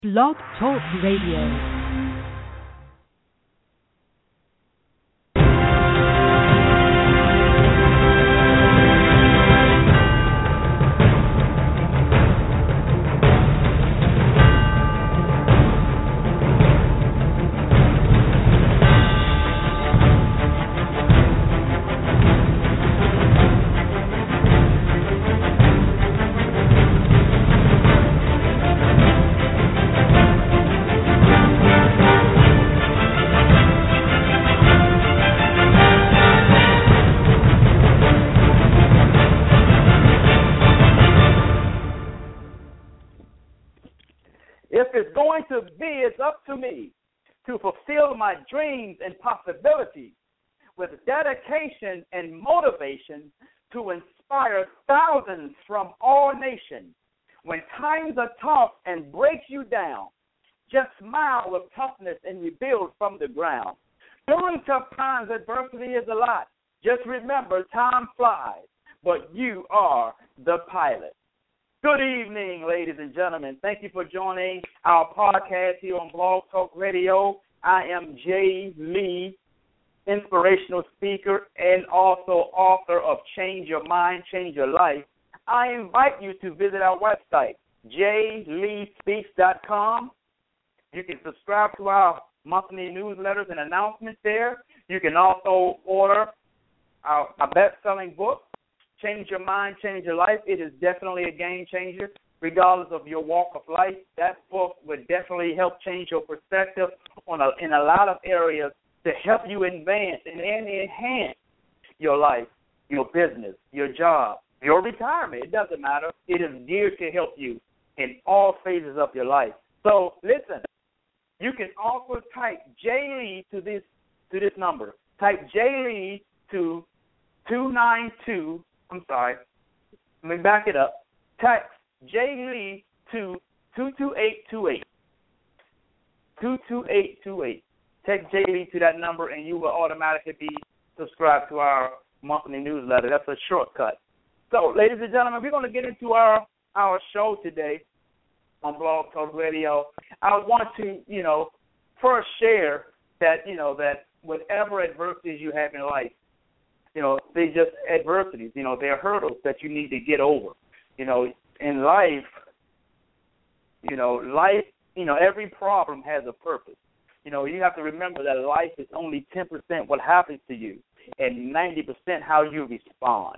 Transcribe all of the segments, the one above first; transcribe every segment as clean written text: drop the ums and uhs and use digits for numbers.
Blog Talk Radio. It's up to me to fulfill my dreams and possibilities with dedication and motivation to inspire thousands from all nations. When times are tough and break you down, just smile with toughness and rebuild from the ground. During tough times, adversity is a lot. Just remember, time flies, but you are the pilot. Good evening, ladies and gentlemen. Thank you for joining our podcast here on Blog Talk Radio. I am Jay Lee, inspirational speaker and also author of Change Your Mind, Change Your Life. I invite you to visit our website, jleespeaks.com. You can subscribe to our monthly newsletters and announcements there. You can also order our best-selling book, Change Your Mind, Change Your Life. It is definitely a game changer, regardless of your walk of life. That book would definitely help change your perspective in a lot of areas to help you advance and enhance your life, your business, your job, your retirement. It doesn't matter. It is geared to help you in all phases of your life. So listen, you can also type J Lee to this number. Type J Lee to 292. I'm sorry. Let me back it up. Text J Lee to 22828. 22828. Text J Lee to that number, and you will automatically be subscribed to our monthly newsletter. That's a shortcut. So, ladies and gentlemen, we're going to get into our show today on Blog Talk Radio. I want to, first share that, that whatever adversities you have in life, they just adversities. They're hurdles that you need to get over. In life, every problem has a purpose. You have to remember that life is only 10% what happens to you and 90% how you respond.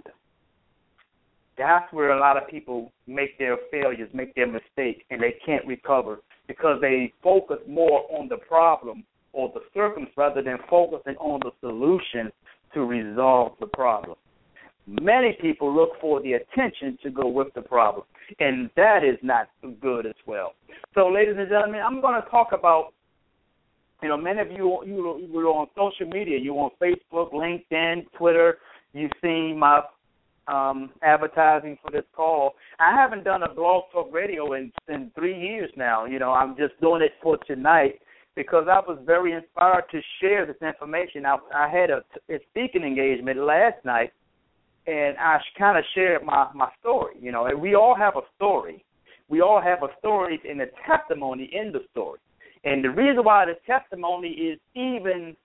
That's where a lot of people make their failures, make their mistakes, and they can't recover because they focus more on the problem or the circumstance rather than focusing on the solution to resolve the problem. Many people look for the attention to go with the problem, and that is not good as well. So, ladies and gentlemen, I'm going to talk about, many of you were on social media. You're on Facebook, LinkedIn, Twitter. You've seen my advertising for this call. I haven't done a Blog Talk Radio in 3 years now. I'm just doing it for tonight, because I was very inspired to share this information. I had a speaking engagement last night, and I kind of shared my story. And we all have a story. We all have a story and a testimony in the story. And the reason why the testimony is even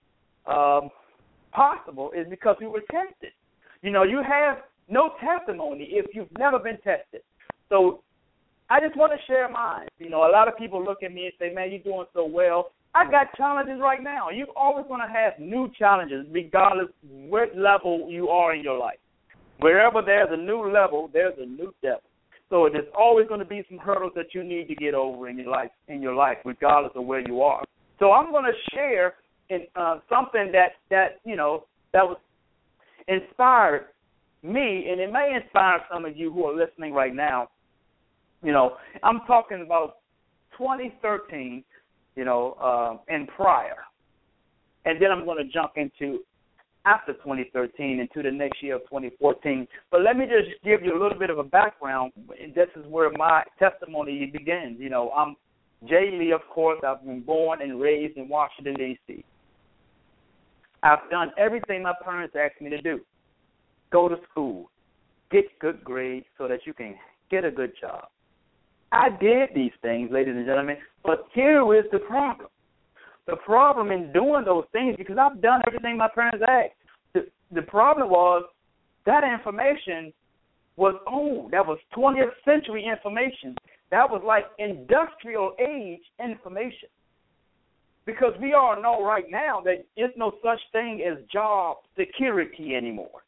possible is because we were tested. You have no testimony if you've never been tested. So I just want to share mine. A lot of people look at me and say, man, you're doing so well. I got challenges right now. You're always going to have new challenges regardless what level you are in your life. Wherever there's a new level, there's a new devil. So there's always going to be some hurdles that you need to get over in your life, regardless of where you are. So I'm going to share something that was inspired me, and it may inspire some of you who are listening right now. I'm talking about 2013. And prior. And then I'm going to jump into after 2013 into the next year of 2014. But let me just give you a little bit of a background. This is where my testimony begins. I'm Jay Lee, of course. I've been born and raised in Washington, D.C. I've done everything my parents asked me to do. Go to school, get good grades so that you can get a good job. I did these things, ladies and gentlemen, but here is the problem. The problem in doing those things, because I've done everything my parents asked, the problem was that information was old. That was 20th century information. That was like industrial age information. Because we all know right now that there's no such thing as job security anymore.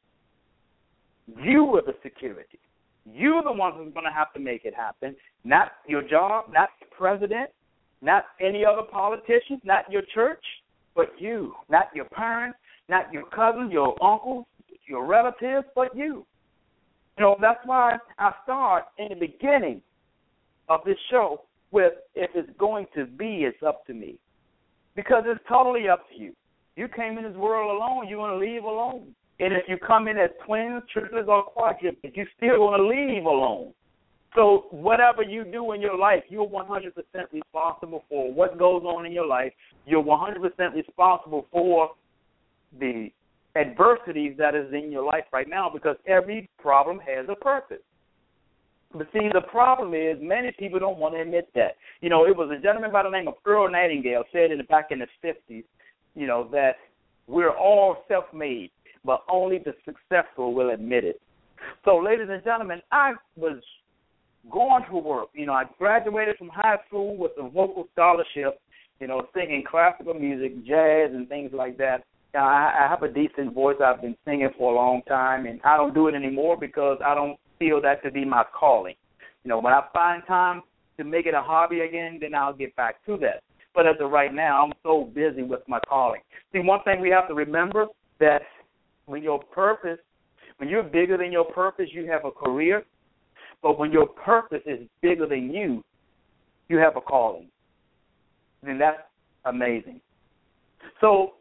You are the security. You're the one who's going to have to make it happen, not your job, not the president, not any other politicians, not your church, but you, not your parents, not your cousins, your uncles, your relatives, but you. You know, that's why I start in the beginning of this show with, if it's going to be, it's up to me. Because it's totally up to you. You came in this world alone, you're going to leave alone. And if you come in as twins, triplets, or quadruplets, you're still going to leave alone. So whatever you do in your life, you're 100% responsible for what goes on in your life. You're 100% responsible for the adversities that is in your life right now, because every problem has a purpose. But see, the problem is many people don't want to admit that. You know, it was a gentleman by the name of Earl Nightingale said back in the 50s, you know, that we're all self-made, but only the successful will admit it. So, ladies and gentlemen, I was going to work. You know, I graduated from high school with a vocal scholarship, you know, singing classical music, jazz, and things like that. I have a decent voice. I've been singing for a long time, and I don't do it anymore because I don't feel that to be my calling. You know, when I find time to make it a hobby again, then I'll get back to that. But as of right now, I'm so busy with my calling. See, one thing we have to remember, that when your purpose, when you're bigger than your purpose, you have a career. But when your purpose is bigger than you, you have a calling. And that's amazing. So,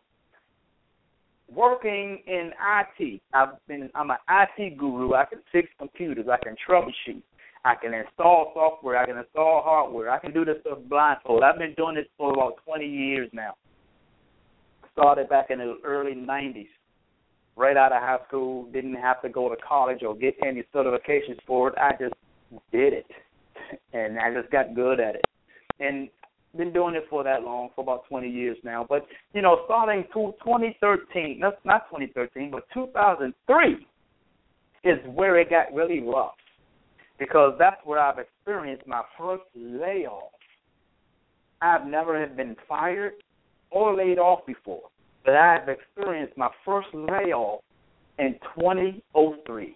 working in IT, I'm an IT guru. I can fix computers. I can troubleshoot. I can install software. I can install hardware. I can do this stuff blindfold. I've been doing this for about 20 years now. Started back in the early 90s, right out of high school. Didn't have to go to college or get any certifications for it. I just did it, and I just got good at it. And been doing it for that long, for about 20 years now. But, you know, starting 2013, not 2013, but 2003 is where it got really rough, because that's where I've experienced my first layoff. I've never been fired or laid off before, but I've experienced my first layoff in 2003.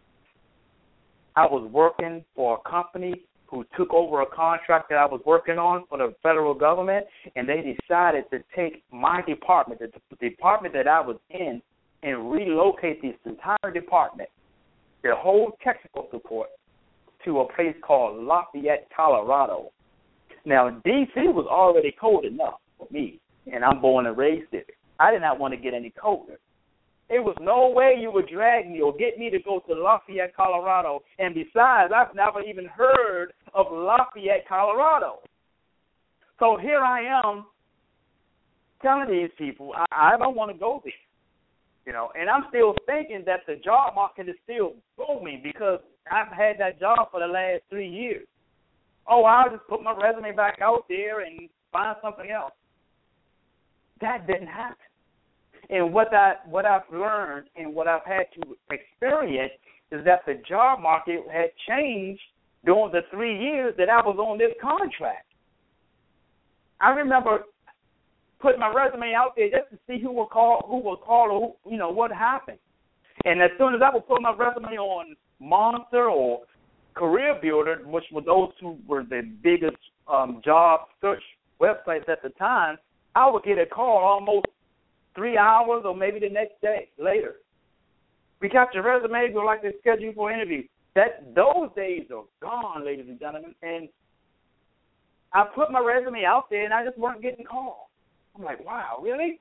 I was working for a company who took over a contract that I was working on for the federal government, and they decided to take my department, the department that I was in, and relocate this entire department, their whole technical support, to a place called Lafayette, Colorado. Now, D.C. was already cold enough for me, and I'm born and raised there. I did not want to get any colder. There was no way you would drag me or get me to go to Lafayette, Colorado. And besides, I've never even heard of Lafayette, Colorado. So here I am telling these people I don't want to go there. You know, and I'm still thinking that the job market is still booming because I've had that job for the last 3 years. Oh, I'll just put my resume back out there and find something else. That didn't happen. And what I've learned and what I've had to experience is that the job market had changed during the 3 years that I was on this contract. I remember putting my resume out there just to see who would call, or who, you know, what happened. And as soon as I would put my resume on Monster or Career Builder, which were those two were the biggest job search websites at the time, I would get a call almost 3 hours or maybe the next day later. We got your resume, we'd like to schedule you for an interview. Those days are gone, ladies and gentlemen. And I put my resume out there and I just weren't getting calls. I'm like, wow, really?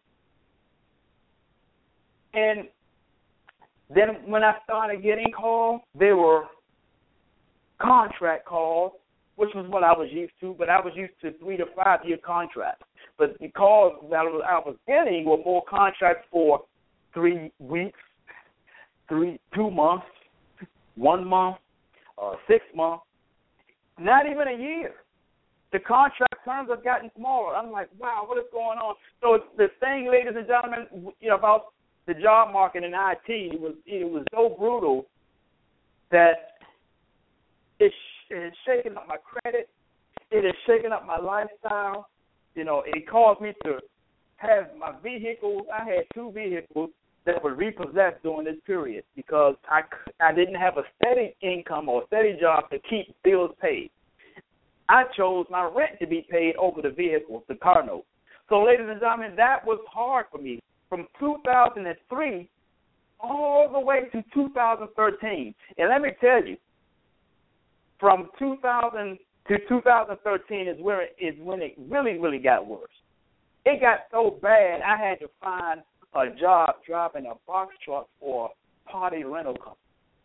And then when I started getting calls, they were contract calls, which was what I was used to, but I was used to 3 to 5 year contracts. But the calls that I was getting were more contracts for 3 weeks, 2 months, 1 month, 6 months. Not even a year. The contract terms have gotten smaller. I'm like, wow, what is going on? So the thing, ladies and gentlemen, about the job market in IT, it was so brutal that it's shaking up my credit. It is shaking up my lifestyle. It caused me to have my vehicles. I had 2 vehicles that were repossessed during this period because I didn't have a steady income or a steady job to keep bills paid. I chose my rent to be paid over the vehicles, the car note. So, ladies and gentlemen, that was hard for me from 2003 all the way to 2013. And let me tell you, from 2000 to 2013 is when it really, really got worse. It got so bad I had to find a job driving a box truck for a party rental company,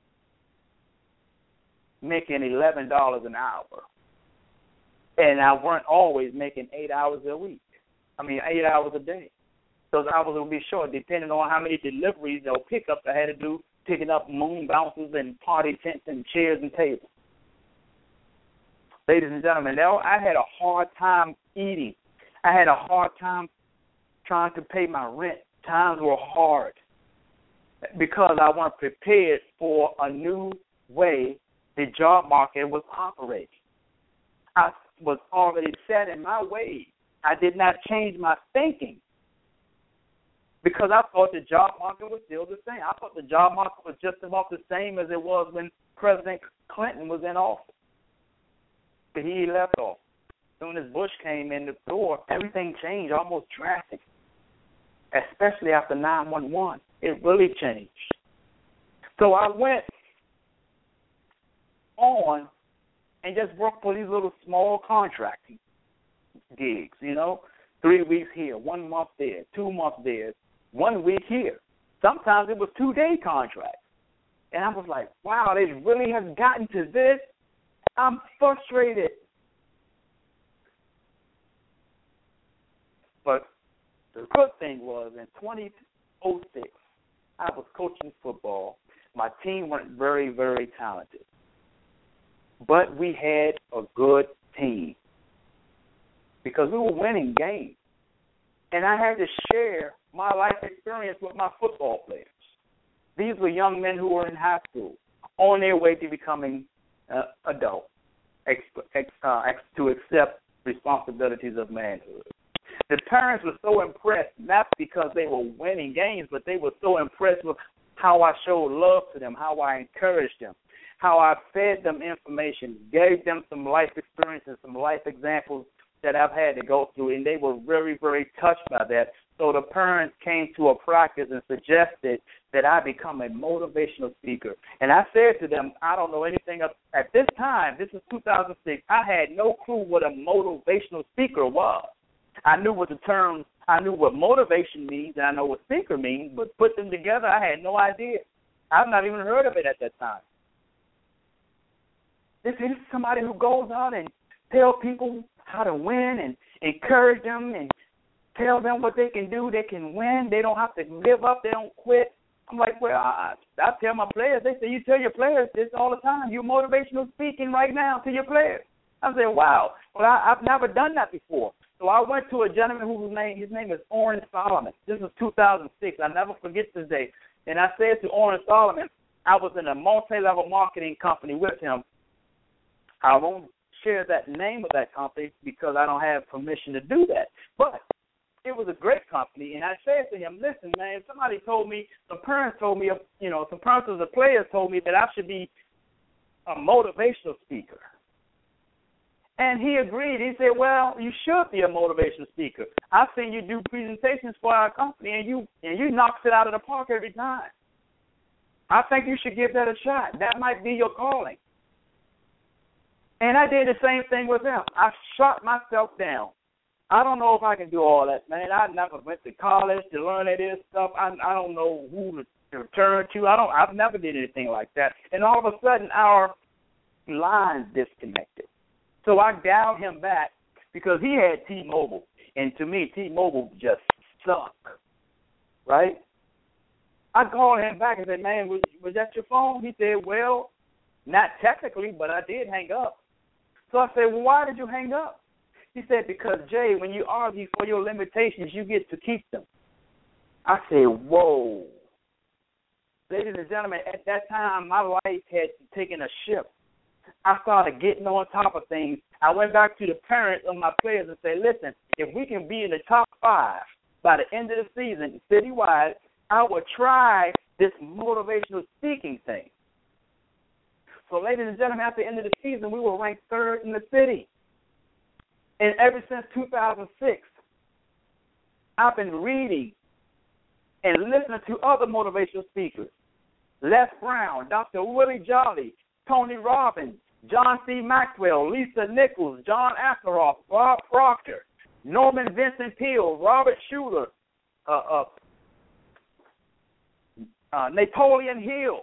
making $11 an hour. And I weren't always making 8 hours a week. 8 hours a day. Those hours would be short, depending on how many deliveries or pickups I had to do, picking up moon bounces and party tents and chairs and tables. Ladies and gentlemen, I had a hard time eating. I had a hard time trying to pay my rent. Times were hard because I wasn't prepared for a new way the job market was operating. I was already set in my ways. I did not change my thinking because I thought the job market was still the same. I thought the job market was just about the same as it was when President Clinton was in office. But he left off. As soon as Bush came in the door, everything changed almost drastically, especially after 9/11. It really changed. So I went on and just worked for these little small contracting gigs, 3 weeks here, 1 month there, 2 months there, 1 week here. Sometimes it was 2-day contracts. And I was like, wow, they really have gotten to this? I'm frustrated. But the good thing was in 2006, I was coaching football. My team weren't very, very talented. But we had a good team because we were winning games. And I had to share my life experience with my football players. These were young men who were in high school on their way to becoming adults, to accept responsibilities of manhood. The parents were so impressed, not because they were winning games, but they were so impressed with how I showed love to them, how I encouraged them, how I fed them information, gave them some life experiences, some life examples that I've had to go through, and they were very, very touched by that. So the parents came to a practice and suggested that I become a motivational speaker. And I said to them, I don't know anything at this time. This is 2006. I had no clue what a motivational speaker was. I knew what motivation means, and I know what speaker means, but put them together, I had no idea. I've not even heard of it at that time. This is somebody who goes out and tell people how to win and encourage them and tell them what they can do. They can win. They don't have to give up. They don't quit. I'm like, well, I tell my players. They say, you tell your players this all the time. You're motivational speaking right now to your players. I said, wow. Well, I've never done that before. So I went to a gentleman his name is Oren Solomon. This was 2006. I never forget this day. And I said to Oren Solomon, I was in a multi-level marketing company with him. I won't share that name of that company because I don't have permission to do that. But it was a great company, and I said to him, listen, man, somebody told me, some parents of the players told me that I should be a motivational speaker. And he agreed. He said, well, you should be a motivational speaker. I've seen you do presentations for our company, and you knock it out of the park every time. I think you should give that a shot. That might be your calling. And I did the same thing with them. I shot myself down. I don't know if I can do all that, man. I never went to college to learn this stuff. I don't know who to turn to. I've never did anything like that. And all of a sudden, our lines disconnected. So I dialed him back because he had T-Mobile. And to me, T-Mobile just sucked, right? I called him back and said, man, was that your phone? He said, well, not technically, but I did hang up. So I said, well, why did you hang up? He said, because, Jay, when you argue for your limitations, you get to keep them. I said, whoa. Ladies and gentlemen, at that time, my life had taken a shift. I started getting on top of things. I went back to the parents of my players and said, listen, if we can be in the top 5 by the end of the season, citywide, I will try this motivational speaking thing. So, ladies and gentlemen, at the end of the season, we were ranked 3rd in the city. And ever since 2006, I've been reading and listening to other motivational speakers. Les Brown, Dr. Willie Jolly, Tony Robbins, John C. Maxwell, Lisa Nichols, John Assaraf, Bob Proctor, Norman Vincent Peale, Robert Schuller, Napoleon Hill,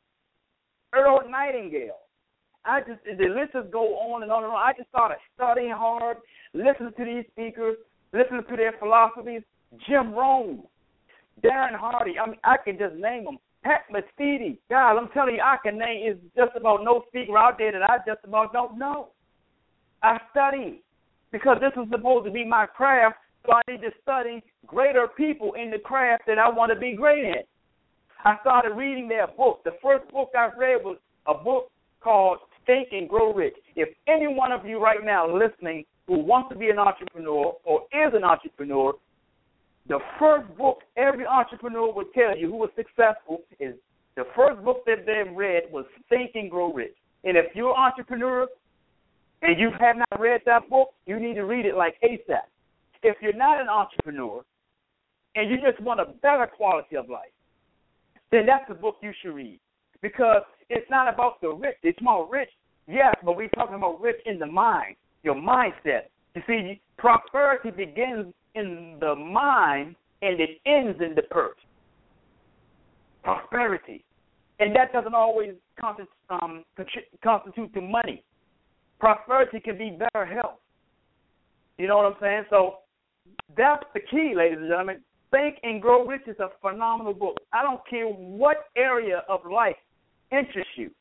Earl Nightingale. The list just go on and on and on. I just started studying hard, listening to these speakers, listening to their philosophies. Jim Rohn, Darren Hardy. I mean, I can just name them. Pat Mesiti. God, I'm telling you, I can name. It's just about no speaker out there that I just about don't know. I study because this is supposed to be my craft, so I need to study greater people in the craft that I want to be great in. I started reading their book. The first book I read was a book called Think and Grow Rich. If any one of you right now listening who wants to be an entrepreneur or is an entrepreneur, the first book every entrepreneur would tell you who was successful is the first book that they read was Think and Grow Rich. And if you're an entrepreneur and you have not read that book, you need to read it like ASAP. If you're not an entrepreneur and you just want a better quality of life, then that's the book you should read. Because it's not about the rich. It's more rich, yes, but we're talking about rich in the mind, your mindset. You see, prosperity begins in the mind and it ends in the purse. Prosperity. And that doesn't always constitute to money. Prosperity can be better health. You know what I'm saying? So that's the key, ladies and gentlemen. Think and Grow Rich is a phenomenal book. I don't care what area of life interests you.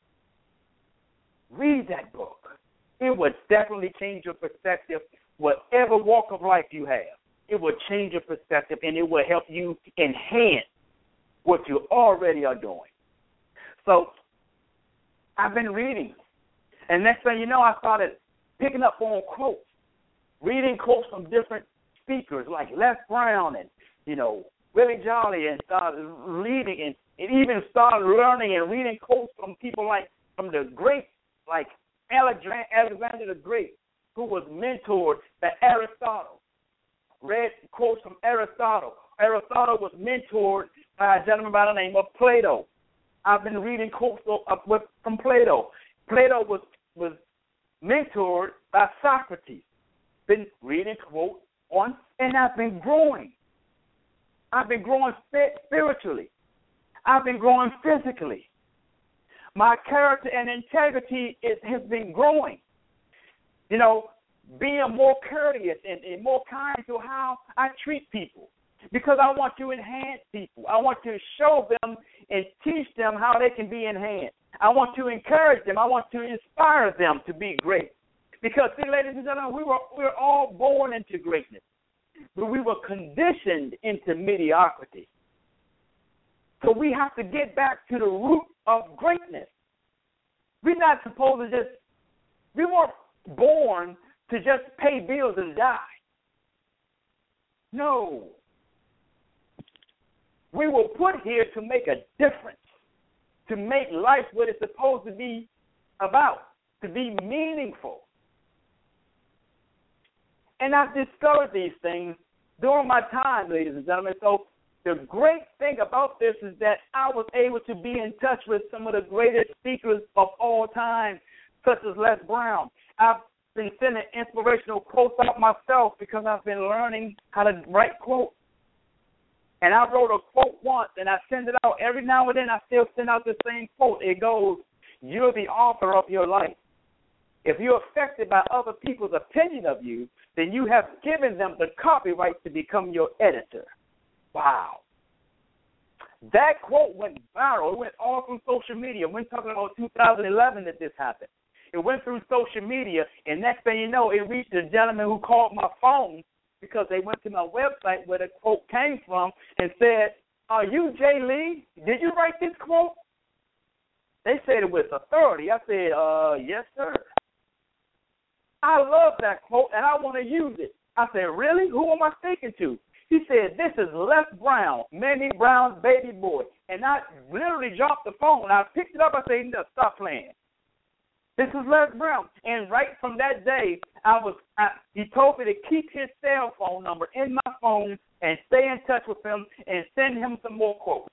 Read that book. It would definitely change your perspective, whatever walk of life you have. It will change your perspective, and it will help you enhance what you already are doing. So I've been reading, and next thing you know, I started picking up on quotes, reading quotes from different speakers like Les Brown and, Willie Jolly, and started reading and even started learning and reading quotes from people from the greats, like Alexander the Great, who was mentored by Aristotle. Read quotes from Aristotle. Aristotle was mentored by a gentleman by the name of Plato. I've been reading quotes from Plato. Plato was mentored by Socrates. Been reading quotes on, and I've been growing. I've been growing spiritually. I've been growing physically. My character and integrity has been growing. Being more courteous and more kind to how I treat people. Because I want to enhance people. I want to show them and teach them how they can be enhanced. I want to encourage them. I want to inspire them to be great. Because, see, ladies and gentlemen, we were all born into greatness. But we were conditioned into mediocrity. So we have to get back to the root of greatness. We're not supposed to we weren't born to just pay bills and die. No. We were put here to make a difference, to make life what it's supposed to be about, to be meaningful. And I've discovered these things during my time, ladies and gentlemen. So the great thing about this is that I was able to be in touch with some of the greatest speakers of all time, such as Les Brown. I've been sending inspirational quotes out myself because I've been learning how to write quotes. And I wrote a quote once, and I send it out. Every now and then I still send out the same quote. It goes, "You're the author of your life." If you're affected by other people's opinion of you, then you have given them the copyright to become your editor. Wow. That quote went viral. It went all from social media. We're talking about 2011 that this happened. It went through social media, and next thing you know, it reached a gentleman who called my phone because they went to my website where the quote came from and said, "Are you Jay Lee? Did you write this quote?" They said it with authority. I said, yes, sir. I love that quote, and I want to use it. I said, really? Who am I speaking to? He said, this is Les Brown, Manny Brown's baby boy. And I literally dropped the phone. I picked it up. I said, no, stop playing. This is Les Brown. And right from that day, he told me to keep his cell phone number in my phone and stay in touch with him and send him some more quotes.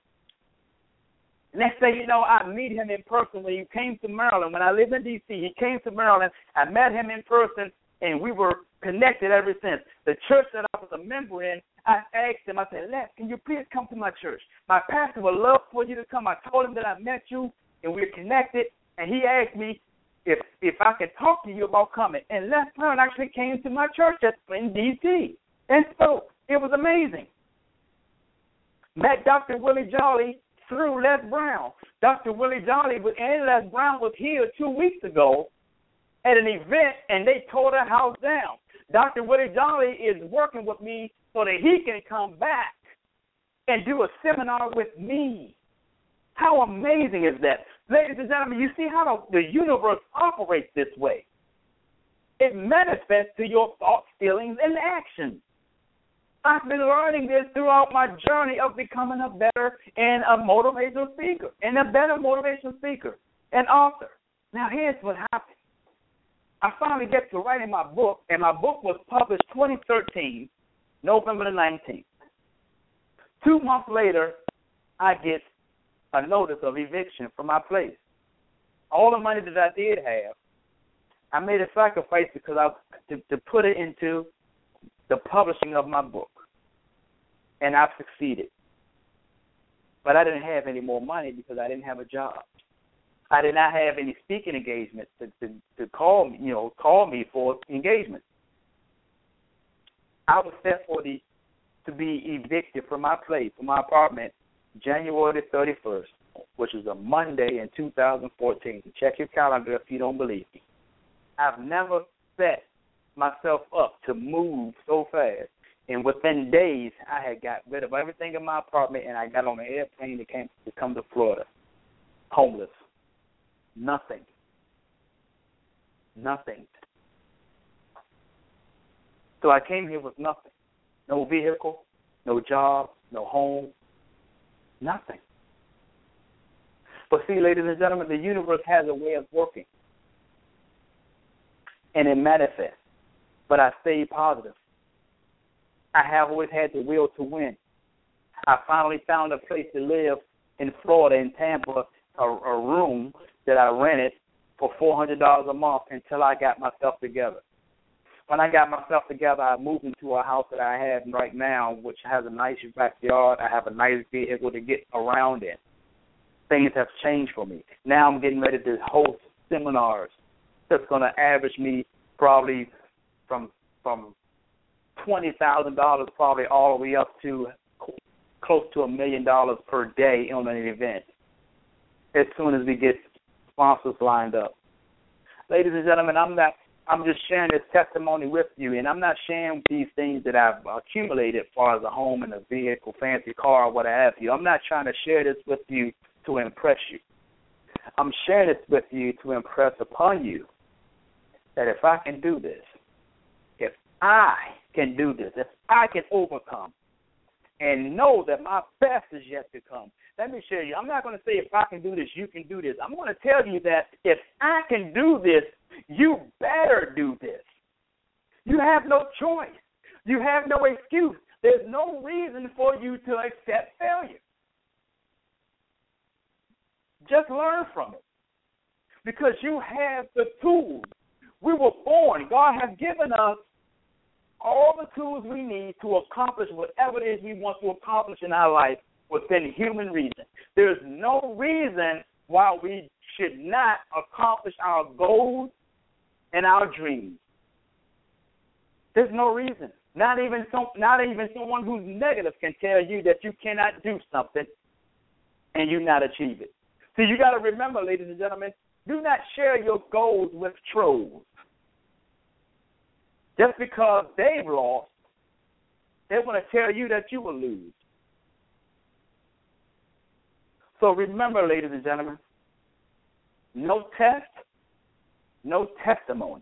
Next thing you know, I meet him in person when he came to Maryland. When I lived in D.C., he came to Maryland. I met him in person, and we were connected ever since. The church that I was a member in, I asked him, I said, Les, can you please come to my church? My pastor would love for you to come. I told him that I met you, and we're connected, and he asked me if I could talk to you about coming. And Les Brown actually came to my church in D.C. and spoke. It was amazing. Met Dr. Willie Jolly through Les Brown. Dr. Willie Jolly and Les Brown was here 2 weeks ago at an event, and they tore the house down. Dr. Willie Jolly is working with me so that he can come back and do a seminar with me. How amazing is that? Ladies and gentlemen, you see how the universe operates this way. It manifests to your thoughts, feelings, and actions. I've been learning this throughout my journey of becoming a better and a motivational speaker, and a better motivational speaker, and author. Now, here's what happened. I finally get to writing my book, and my book was published 2013, November the 19th. 2 months later, I get a notice of eviction from my place. All the money that I did have, I made a sacrifice because to put it into the publishing of my book. And I've succeeded. But I didn't have any more money because I didn't have a job. I did not have any speaking engagements to call me for engagement. I was set to be evicted from my place, from my apartment, January the 31st, which is a Monday in 2014. Check your calendar if you don't believe me. I've never set myself up to move so fast. And within days, I had got rid of everything in my apartment, and I got on an airplane to come to Florida, homeless. Nothing. So I came here with nothing. No vehicle, no job, no home, nothing. But see, ladies and gentlemen, the universe has a way of working, and it manifests. But I stayed positive. I have always had the will to win. I finally found a place to live in Florida, in Tampa, a room that I rented for $400 a month until I got myself together. When I got myself together, I moved into a house that I have right now, which has a nice backyard. I have a nice vehicle to get around in. Things have changed for me. Now I'm getting ready to host seminars that's going to average me probably from $20,000 probably all the way up to close to $1 million per day on an event as soon as we get sponsors lined up. Ladies and gentlemen, I'm just sharing this testimony with you, and I'm not sharing these things that I've accumulated as far as a home and a vehicle, fancy car, or what have you. I'm not trying to share this with you to impress you. I'm sharing this with you to impress upon you that if I can do this, if I can overcome and know that my best is yet to come. Let me show you. I'm not going to say if I can do this, you can do this. I'm going to tell you that if I can do this, you better do this. You have no choice. You have no excuse. There's no reason for you to accept failure. Just learn from it because you have the tools. We were born. God has given us all the tools we need to accomplish whatever it is we want to accomplish in our life within human reason. There's no reason why we should not accomplish our goals and our dreams. There's no reason. Not even someone who's negative can tell you that you cannot do something and you not achieve it. See, you got to remember, ladies and gentlemen, Do not share your goals with trolls. Just because they've lost, they want to tell you that you will lose. So remember, ladies and gentlemen, no test, no testimony.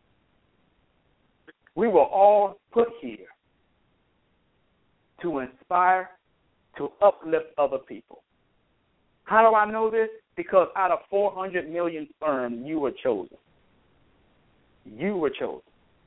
We were all put here to inspire, to uplift other people. How do I know this? Because out of 400 million sperm, you were chosen. You were chosen.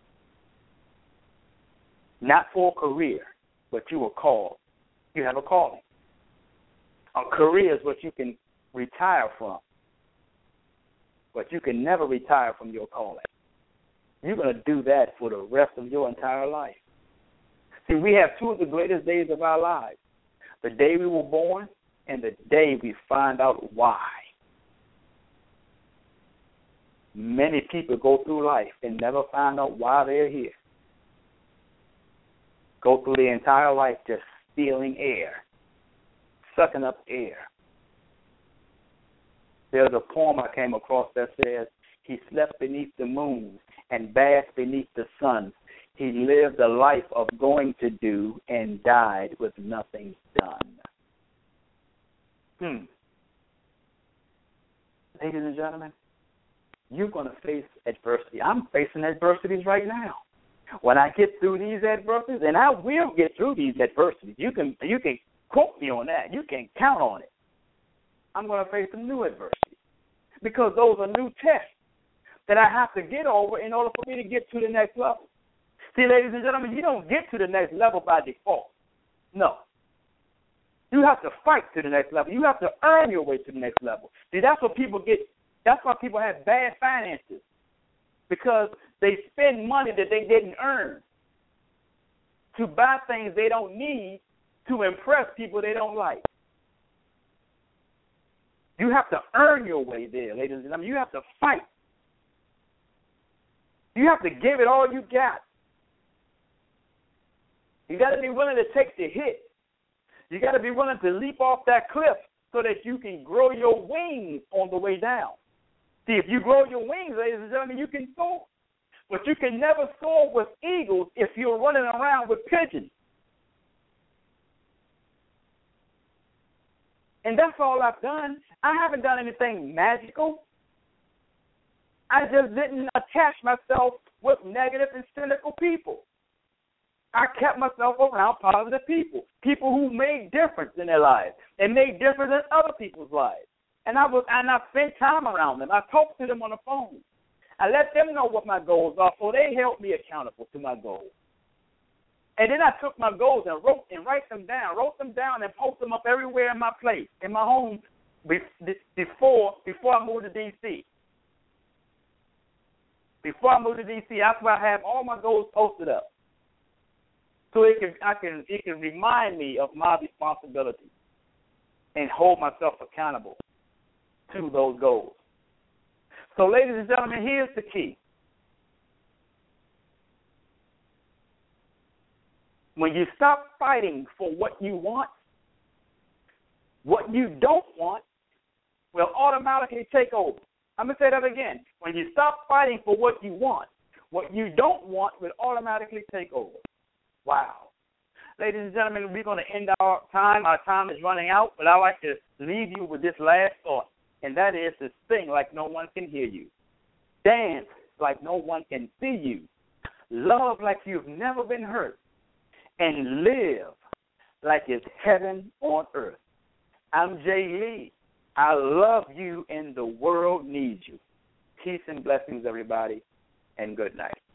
Not for a career, but you were called. You have a calling. A career is what you can retire from, but you can never retire from your calling. You're going to do that for the rest of your entire life. See, we have two of the greatest days of our lives, the day we were born and the day we find out why. Many people go through life and never find out why they're here. Go through their entire life just stealing air, sucking up air. There's a poem I came across that says, he slept beneath the moon and basked beneath the sun. He lived a life of going to do and died with nothing done. Ladies and gentlemen, you're going to face adversity. I'm facing adversities right now. When I get through these adversities, and I will get through these adversities, you can quote me on that. You can count on it. I'm going to face some new adversities because those are new tests that I have to get over in order for me to get to the next level. See, ladies and gentlemen, you don't get to the next level by default. No. You have to fight to the next level. You have to earn your way to the next level. See, that's why people have bad finances, because they spend money that they didn't earn to buy things they don't need to impress people they don't like. You have to earn your way there, ladies and gentlemen. You have to fight. You have to give it all you got. You got to be willing to take the hit. You got to be willing to leap off that cliff so that you can grow your wings on the way down. See, if you grow your wings, ladies and gentlemen, you can soar. But you can never soar with eagles if you're running around with pigeons. And that's all I've done. I haven't done anything magical. I just didn't attach myself with negative and cynical people. I kept myself around positive people, people who made difference in their lives and made difference in other people's lives. And I spent time around them. I talked to them on the phone. I let them know what my goals are, so they held me accountable to my goals. And then I took my goals and wrote them down and posted them up everywhere in my place, in my home, before I moved to D.C. Before I moved to D.C., that's where I have all my goals posted up. So it can remind me of my responsibility and hold myself accountable to those goals. So, ladies and gentlemen, here's the key. When you stop fighting for what you want, what you don't want will automatically take over. I'm going to say that again. When you stop fighting for what you want, what you don't want will automatically take over. Wow. Ladies and gentlemen, we're going to end our time. Our time is running out, but I'd like to leave you with this last thought, and that is to sing like no one can hear you. Dance like no one can see you. Love like you've never been hurt. And live like it's heaven on earth. I'm Jay Lee. I love you and the world needs you. Peace and blessings, everybody, and good night.